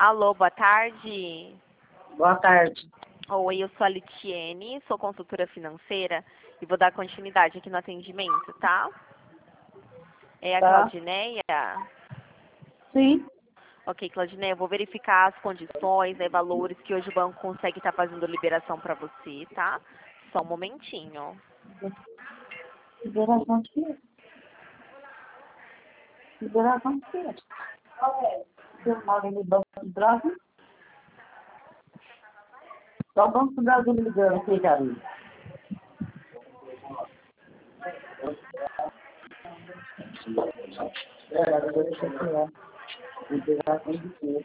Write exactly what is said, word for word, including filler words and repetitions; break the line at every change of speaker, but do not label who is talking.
Alô, boa tarde.
Boa tarde.
Oi, eu sou a Litiene, sou consultora financeira e vou dar continuidade aqui no atendimento, tá? É a
Tá.
Claudineia?
Sim.
Ok, Claudineia, eu vou verificar as condições e valores que hoje o banco consegue estar fazendo liberação para você, tá? Só um momentinho.
Liberação de quê? Liberação de quê? Eu moro no Banco do Brasil. Só o Banco do Brasil me ligando aqui, Carinho. É, agora deixa eu tirar. Liberação de quê?